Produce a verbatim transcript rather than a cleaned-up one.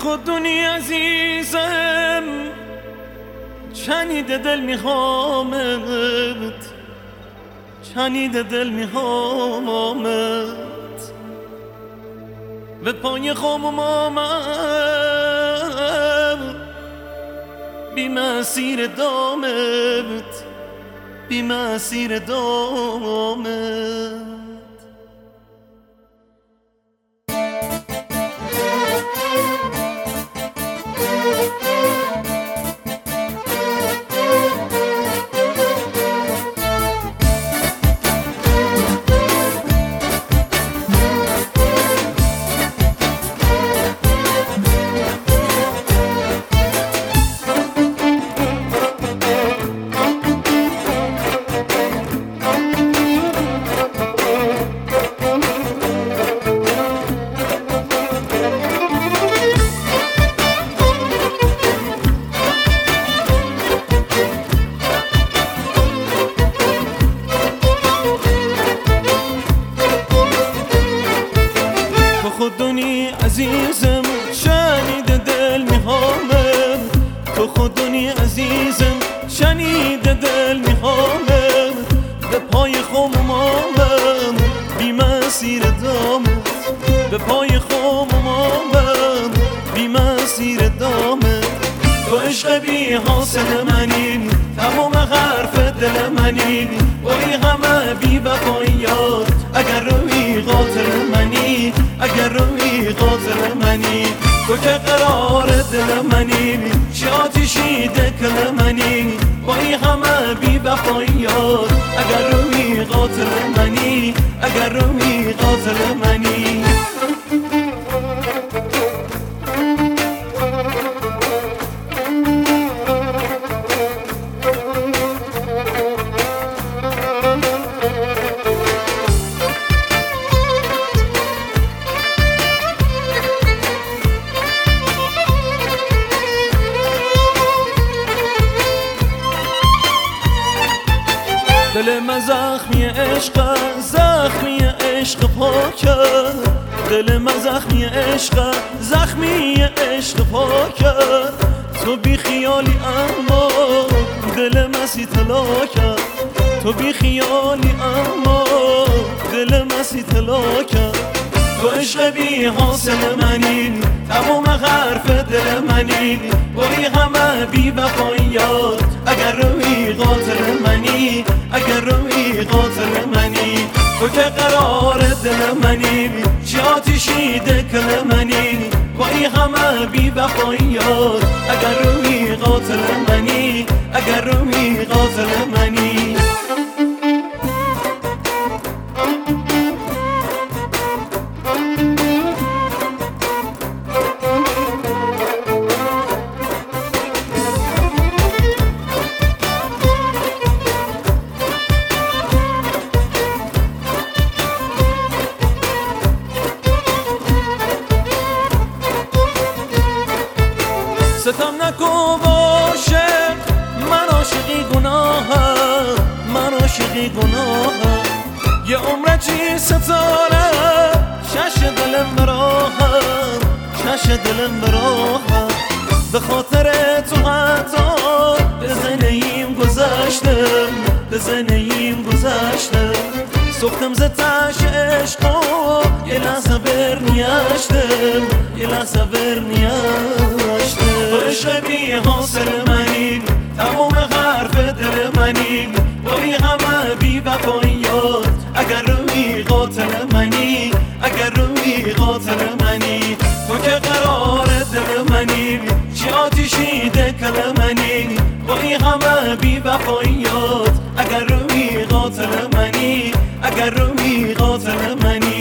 خودونی عزیزم چنید دل میخوامت، چنید دل میخوامت، به پای خامم آمد بی مسیر دامت، بی مسیر دامت. خودونی عزیزم شنید دل میخوامم، تو خودونی عزیزم شنید دل میخوامم، به پای خمومم بی مسیر دامت، به پای خمومم بی مسیر دامت. تو عشق بی حاصل منی، تمام حرف دل منی، ولی همه بی وفاییات. اگر روی قاتل منی، اگر روی قاتل منی، تو که قرار دل منی، چه آتیشی دکل منی، ولی همه بی وفاییات. اگر روی قاتل منی، اگر روی قاتل منی. دل من زخمی عشق، زخمی عشق پاکه، دل من زخمی عشق، زخمی عشق پاکه. تو بی خیالی اما دل من سی طلاکه، تو بی خیالی اما دل من سی طلاکه. تو عشق بی حاصل منی، تمام حرف دل منی، ولی همه بی وفاییات. اگر روی قاتل منی، اگر روی قاتل منی، تو که قرار دل منی، چه آتیشی دکل منی، ولی همه بی وفاییات. اگر روی قاتل منی، اگر روی قاتل منی. ستم نکن باشه، من عاشقی گناهم، من عاشقی گناهم. یه عمره چی ستاره، شش دلم براهم، شش دلم براهم. به خاطر تو حتی به زنهیم گذشتم، به زنهیم گذشتم. سختم زتش عشقا، یه لحظه بر نیشتم، یه لحظه بر نیشتم. تو عشق بی حاصل منی، تمام حرف دل منی، ولی همه بی وفاییات. اگر روی قاتل منی، اگر روی قاتل منی، تو که قرار دل منی، چه آتیشی دکل منی، ولی همه بی وفاییات. اگر روی قاتل منی، اگر روی قاتل منی.